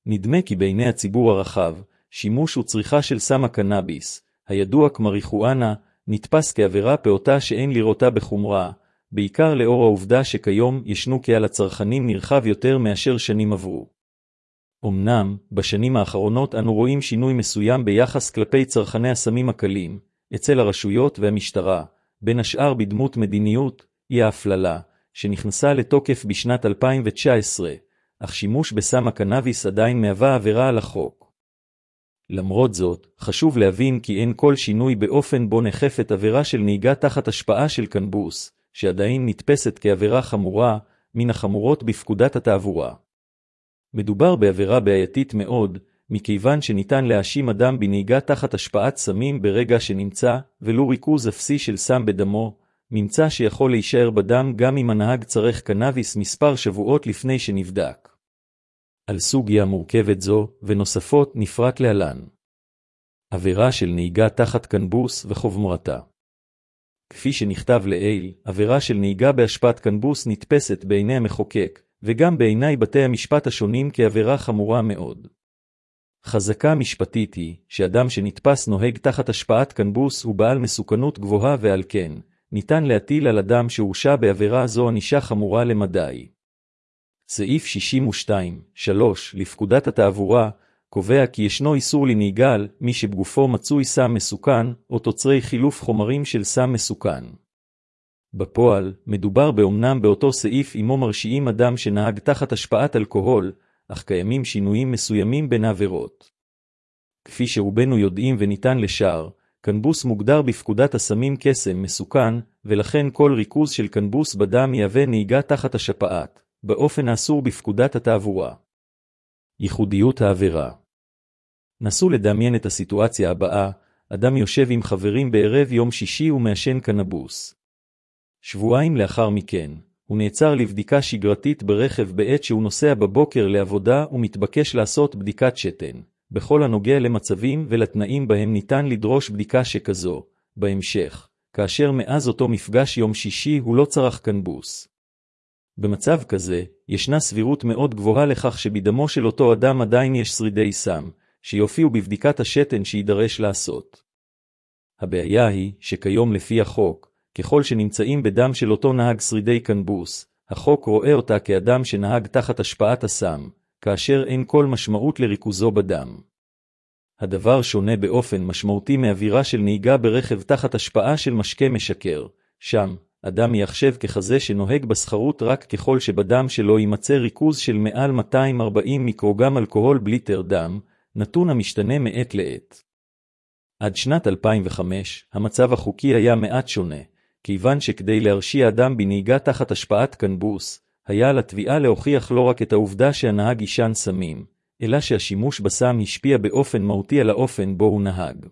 נדמה כי בעיני הציבור הרחב, שימוש וצריכה של סם הקנאביס, הידוע כמריחואנה, נתפס כעבירה פעוטה שאין לראותה בחומרה, בעיקר לאור העובדה שכיום ישנו קהל הצרכנים נרחב יותר מאשר שנים עברו. אמנם, בשנים האחרונות אנו רואים שינוי מסוים ביחס כלפי צרכני הסמים הקלים, אצל הרשויות והמשטרה, בין השאר בדמות מדיניות, ההפללה, שנכנסה לתוקף בשנת 2019, אך שימוש בסם הקנאביס עדיין מהווה עבירה על החוק. למרות זאת, חשוב להבין כי אין כל שינוי באופן בו נאכפת עבירה של נהיגה תחת השפעה של קנבוס, שעדיין נתפסת כעבירה חמורה, מן החמורות בפקודת התעבורה. מדובר בעבירה בעייתית מאוד, מכיוון שניתן להאשים אדם בנהיגה תחת השפעת סמים ברגע שנמצא, ולו ריכוז אפסי של סם בדמו, ממצא שיכול להישאר בדם גם אם הנהג צרך קנאביס מספר שבועות לפני שנבדק. על סוגיה מורכבת זו ונוספות נפרט להלן. עבירה של נהיגה תחת קנבוס וחומרתה. כפי שנכתב לעיל, עבירה של נהיגה בהשפעת קנבוס נתפסת בעיני המחוקק, וגם בעיני בתי המשפט השונים כעבירה חמורה מאוד. חזקה משפטית היא, שאדם שנתפס נוהג תחת השפעת קנבוס הוא בעל מסוכנות גבוהה ועל כן, ניתן להטיל על אדם שהורשע בעבירה זו ענישה חמורה למדי. סעיף 62(3) לפקודת התעבורה, קובע כי ישנו איסור לנהיגה על מי שבגופו מצוי סם מסוכן, או תוצרי חילוף חומרים של סם מסוכן. בפועל, מדובר באומנם באותו סעיף עמו מרשיעים אדם שנהג תחת השפעת אלכוהול, אך קיימים שינויים מסוימים בין העבירות. כפי שרובנו יודעים וניתן לשער, קנבוס מוגדר בפקודת הסמים קסם מסוכן, ולכן כל ריכוז של קנבוס בדם יהווה נהיגה תחת השפעת, באופן האסור בפקודת התעבורה. ייחודיות העבירה. נסו לדמיין את הסיטואציה הבאה, אדם יושב עם חברים בערב יום שישי ומעשן קנבוס. שבועיים לאחר מכן, הוא נעצר לבדיקה שגרתית ברכב בעת שהוא נוסע בבוקר לעבודה ומתבקש לעשות בדיקת שתן, בכל הנוגע למצבים ולתנאים בהם ניתן לדרוש בדיקה שכזו. בהמשך, כאשר מאז אותו מפגש יום שישי הוא לא צרך קנבוס. במצב כזה, ישנה סבירות מאוד גבוהה לכך שבדמו של אותו אדם עדיין יש שרידי סם, שיופיעו בבדיקת השתן שידרש לעשות. הבעיה היא שכיום לפי החוק, ככל שנמצאים בדם של אותו נהג שרידי קנבוס, החוק רואה אותה כאדם שנהג תחת השפעת הסם, כאשר אין כל משמעות לריכוזו בדם. הדבר שונה באופן משמעותי מאווירה של נהיגה ברכב תחת השפעה של משקה משכר, שם, אדם יחשב ככזה שנוהג בסחרות רק ככל שבדם שלו יימצא ריכוז של מעל 240 מיקרוגרם אלכוהול בליטר דם, נתון המשתנה מעת לעת. עד שנת 2005, המצב החוקי היה מעט שונה, כיוון שכדי להרשיע אדם בנהיגה תחת השפעת קנבוס, היה על התביעה להוכיח לא רק את העובדה שהנהג עישן סמים, אלא שהשימוש בסם השפיע באופן מהותי על האופן בו הוא נהג.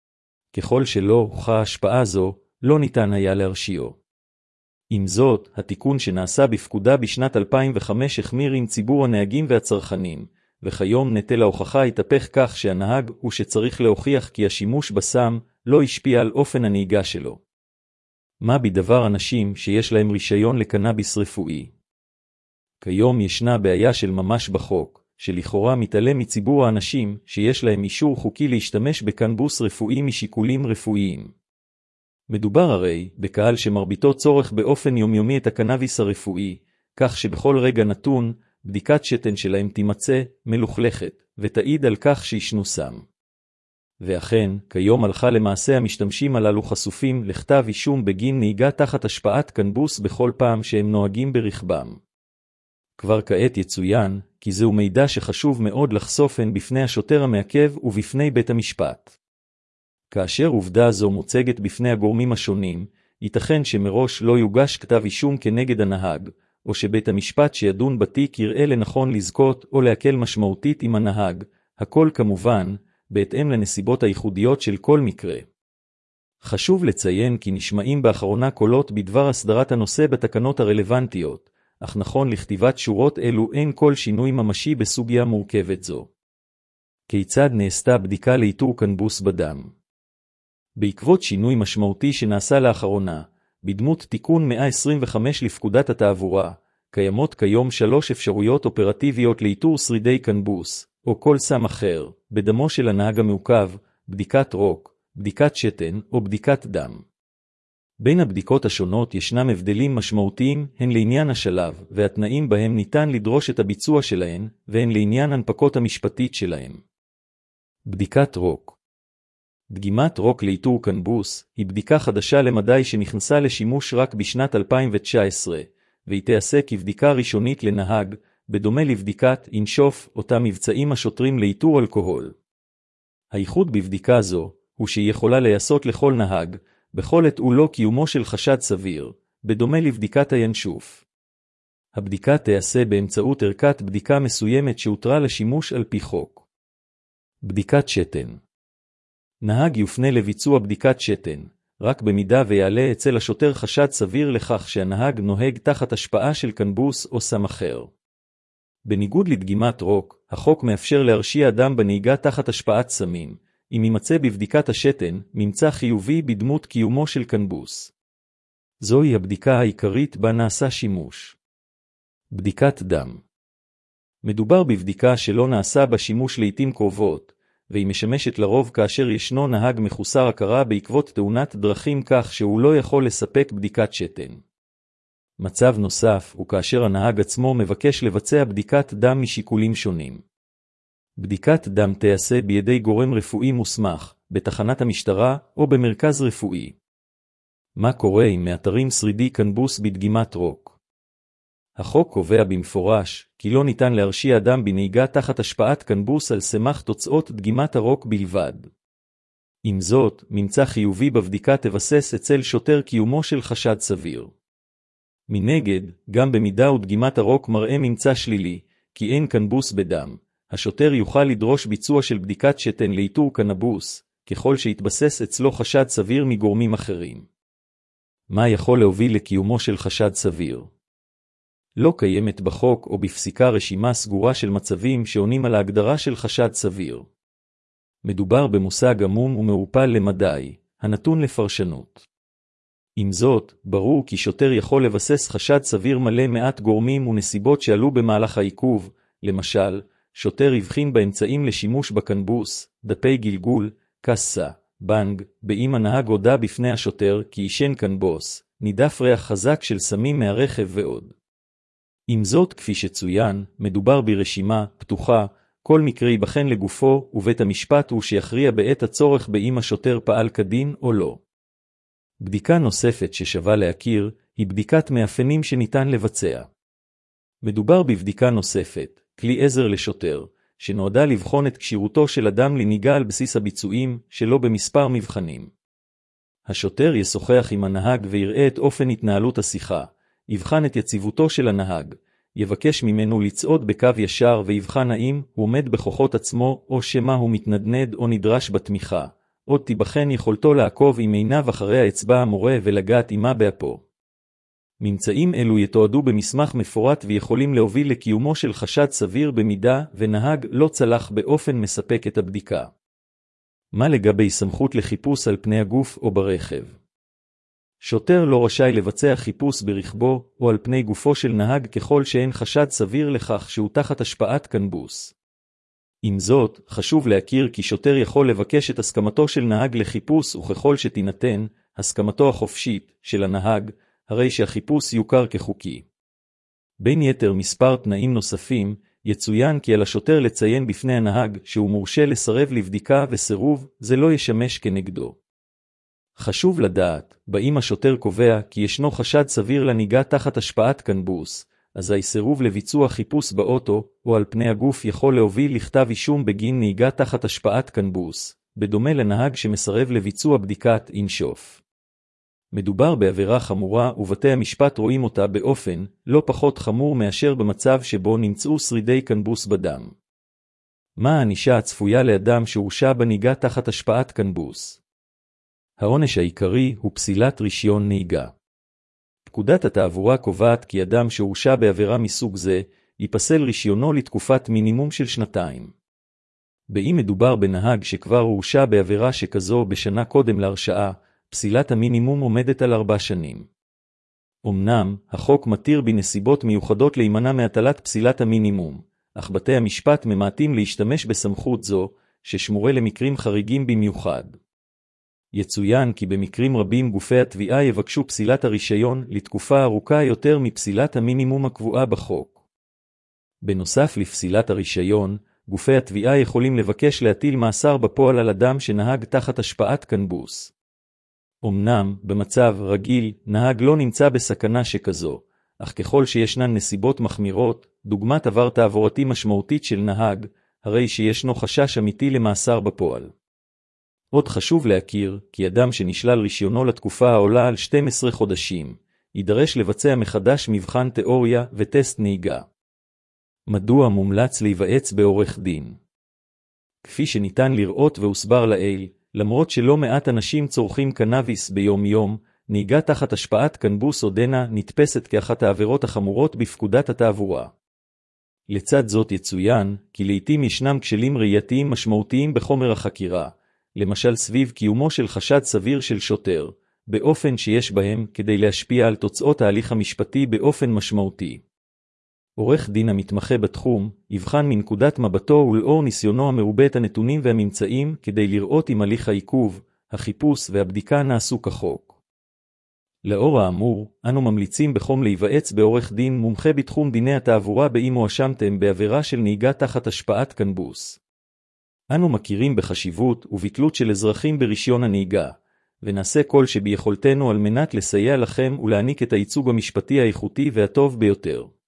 ככל שלא הוכחה השפעה זו, לא ניתן היה להרשיעו. עם זאת, התיקון שנעשה בפקודה בשנת 2005 החמיר עם ציבור הנהגים והצרכנים, וכיום נטל ההוכחה התהפך כך שהנהג הוא שצריך להוכיח כי השימוש בסם לא השפיע על אופן הנהיגה שלו. מה בדבר אנשים שיש להם רישיון לקנאביס רפואי? כיום ישנה בעיה של ממש בחוק, שלכאורה מתעלם מציבור האנשים שיש להם אישור חוקי להשתמש בקנבוס רפואי משיקולים רפואיים. מדובר הרי בקהל שמרביתו צורך באופן יומיומי את הקנאביס הרפואי, כך שבכל רגע נתון, בדיקת שתן שלהם תימצא מלוכלכת, ותעיד על כך שישנו סם. ואכן, כיום הלכה למעשה המשתמשים הללו חשופים לכתב אישום בגין נהיגה תחת השפעת קנבוס בכל פעם שהם נוהגים ברכבם. כבר כעת יצוין, כי זהו מידע שחשוב מאוד לחשוף הן בפני השוטר המעכב ובפני בית המשפט. כאשר עובדה זו מוצגת בפני הגורמים השונים, ייתכן שמראש לא יוגש כתב אישום כנגד הנהג, או שבית המשפט שידון בתיק יראה לנכון לזכות או להקל משמעותית עם הנהג, הכל כמובן, בהתאם לנסיבות הייחודיות של כל מקרה. חשוב לציין כי נשמעים באחרונה קולות בדבר הסדרת הנושא בתקנות הרלוונטיות, אך נכון לכתיבת שורות אלו אין כל שינוי ממשי בסוגיה מורכבת זו. כיצד נעשתה בדיקה לאיתור קנבוס בדם? בעקבות שינוי משמעותי שנעשה לאחרונה, בדמות תיקון 125 לפקודת התעבורה, קיימות כיום 3 אפשרויות אופרטיביות לאיתור שרידי קנבוס, או כל סם אחר, בדמו של הנהג המעוכב, בדיקת רוק, בדיקת שתן או בדיקת דם. בין הבדיקות השונות ישנם הבדלים משמעותיים הן לעניין השלב והתנאים בהם ניתן לדרוש את הביצוע שלהן, והן לעניין הנפקות המשפטית שלהן. בדיקת רוק. דגימת רוק לאיתור קנבוס היא בדיקה חדשה למדי שנכנסה לשימוש רק בשנת 2019, והיא תיעשה כבדיקה ראשונית לנהג, בדומה לבדיקת אינשוף אותה מבצעים השוטרים לאיתור אלכוהול. הייחוד בבדיקה זו הוא שהיא יכולה להיעשות לכל נהג, בכל עת ולא קיומו של חשד סביר, בדומה לבדיקת הינשוף. הבדיקה תיעשה באמצעות ערכת בדיקה מסוימת שהותרה לשימוש על פי חוק. בדיקת שתן. נהג יופנה לביצוע בדיקת שתן, רק במידה ויעלה אצל השוטר חשד סביר לכך שהנהג נוהג תחת השפעה של קנבוס או סם אחר. בניגוד לדגימת רוק, החוק מאפשר להרשיע אדם בנהיגה תחת השפעת סמים, אם יימצא בבדיקת השתן ממצא חיובי בדמות קיומו של קנבוס. זוהי הבדיקה העיקרית בה נעשה שימוש. בדיקת דם. מדובר בבדיקה שלא נעשה בה שימוש לעתים קרובות, והיא משמשת לרוב כאשר ישנו נהג מחוסר הכרה בעקבות תאונת דרכים כך שהוא לא יכול לספק בדיקת שתן. מצב נוסף הוא כאשר הנהג עצמו מבקש לבצע בדיקת דם משיקולים שונים. בדיקת דם תיעשה בידי גורם רפואי מוסמך, בתחנת המשטרה או במרכז רפואי. מה קורה אם מאתרים שרידי קנבוס בדגימת רוק? החוק קובע במפורש כי לא ניתן להרשיע אדם בנהיגה תחת השפעת קנבוס על סמך תוצאות דגימת הרוק בלבד. עם זאת, ממצא חיובי בבדיקה תבסס אצל שוטר קיומו של חשד סביר. מנגד, גם במידה ודגימת הרוק מראה ממצא שלילי, כי אין קנבוס בדם, השוטר יוכל לדרוש ביצוע של בדיקת שתן לאיתור קנבוס, ככל שהתבסס אצלו חשד סביר מגורמים אחרים. מה יכול להוביל לקיומו של חשד סביר? לא קיימת בחוק או בפסיקה רשימה סגורה של מצבים שעונים על ההגדרה של חשד סביר. מדובר במושג עמום ומעורפל למדי, הנתון לפרשנות. עם זאת, ברור כי שוטר יכול לבסס חשד סביר מלא מעט גורמים ונסיבות שעלו במהלך העיכוב, למשל, שוטר הבחין באמצעים לשימוש בקנבוס, דפי גלגול, קסה, בנג, באם הנהג הודה בפני השוטר כי ישן קנבוס, נידף ריח חזק של סמים מהרכב ועוד. עם זאת, כפי שצוין, מדובר ברשימה פתוחה, כל מקרה ייבחן לגופו, ובית המשפט הוא שיכריע בעת הצורך באם השוטר פעל כדין או לא. בדיקה נוספת ששווה להכיר, היא בדיקת מאפיינים שניתן לבצע. מדובר בבדיקה נוספת, כלי עזר לשוטר, שנועדה לבחון את כשירותו של אדם לנהיגה על בסיס הביצועים, שלא במספר מבחנים. השוטר ישוחח עם הנהג ויראה את אופן התנהלות השיחה, יבחן את יציבותו של הנהג, יבקש ממנו לצעוד בקו ישר ויבחן האם הוא עומד בכוחות עצמו או שמה הוא מתנדנד או נדרש בתמיכה. עוד תיבחן יכולתו לעקוב עם עיניו אחרי האצבע המורה ולגעת עמה באפו. ממצאים אלו יתועדו במסמך מפורט ויכולים להוביל לקיומו של חשד סביר במידה ונהג לא צלח באופן מספק את הבדיקה. מה לגבי סמכות לחיפוש על פני הגוף או ברכב? שוטר לא רשאי לבצע חיפוש ברכבו או על פני גופו של נהג ככל שאין חשד סביר לכך שהוא תחת השפעת קנבוס. עם זאת, חשוב להכיר כי שוטר יכול לבקש את הסכמתו של נהג לחיפוש וככל שתינתן, הסכמתו החופשית של הנהג, הרי שהחיפוש יוכר כחוקי. בין יתר מספר תנאים נוספים, יצוין כי על השוטר לציין בפני הנהג שהוא מורשה לסרב לבדיקה וסירוב, זה לא ישמש כנגדו. חשוב לדעת, באם השוטר קובע כי ישנו חשד סביר לנהיגה תחת השפעת קנבוס, אזי סירוב לביצוע חיפוש באוטו או על פני הגוף יכול להוביל לכתב אישום בגין נהיגה תחת השפעת קנבוס, בדומה לנהג שמסרב לביצוע בדיקת אינשוף. מדובר בעבירה חמורה ובתי המשפט רואים אותה באופן לא פחות חמור מאשר במצב שבו נמצאו שרידי קנבוס בדם. מה הענישה הצפויה לאדם שהורשע בנהיגה תחת השפעת קנבוס? העונש העיקרי הוא פסילת רישיון נהיגה. פקודת התעבורה קובעת כי אדם שהורשע בעבירה מסוג זה, ייפסל רישיונו לתקופת מינימום של 2 באם מדובר בנהג שכבר הורשע בעבירה שכזו בשנה קודם להרשעה, פסילת המינימום עומדת על 4 שנים. אמנם, החוק מתיר בנסיבות מיוחדות להימנע מהטלת פסילת המינימום, אך בתי המשפט ממעטים להשתמש בסמכות זו, ששמורה למקרים חריגים במיוחד. יצוין כי במקרים רבים גופי התביעה יבקשו פסילת הרישיון לתקופה ארוכה יותר מפסילת המינימום הקבועה בחוק. בנוסף לפסילת הרישיון, גופי התביעה יכולים לבקש להטיל מאסר בפועל על אדם שנהג תחת השפעת קנבוס. אמנם, במצב רגיל, נהג לא נמצא בסכנה שכזו, אך ככל שישנן נסיבות מחמירות, דוגמת עבר תעבורתי משמעותית של נהג, הרי שישנו חשש אמיתי למאסר בפועל. עוד חשוב להכיר כי אדם שנשלל רישיונו לתקופה העולה על 12 חודשים, יידרש לבצע מחדש מבחן תיאוריה וטסט נהיגה. מדוע מומלץ להיוועץ בעורך דין? כפי שניתן לראות והוסבר לעיל, למרות שלא מעט אנשים צורכים קנאביס ביום-יום, נהיגה תחת השפעת קנבוס עודנה נתפסת כאחת העבירות החמורות בפקודת התעבורה. לצד זאת יצוין כי לעתים ישנם כשלים ראייתיים משמעותיים בחומר החקירה, למשל סביב קיומו של חשד סביר של שוטר, באופן שיש בהם כדי להשפיע על תוצאות ההליך המשפטי באופן משמעותי. עורך דין המתמחה בתחום יבחן מנקודת מבטו ולאור ניסיונו המרובה את הנתונים והממצאים כדי לראות אם הליך העיכוב, החיפוש והבדיקה נעשו כחוק. לאור האמור, אנו ממליצים בחום להיוועץ בעורך דין מומחה בתחום דיני התעבורה באם הואשמתם בעבירה של נהיגה תחת השפעת קנבוס. אנו מכירים בחשיבות ובתלות של אזרחים ברישיון הנהיגה, ונעשה כל שביכולתנו על מנת לסייע לכם ולהעניק את הייצוג המשפטי האיכותי והטוב ביותר.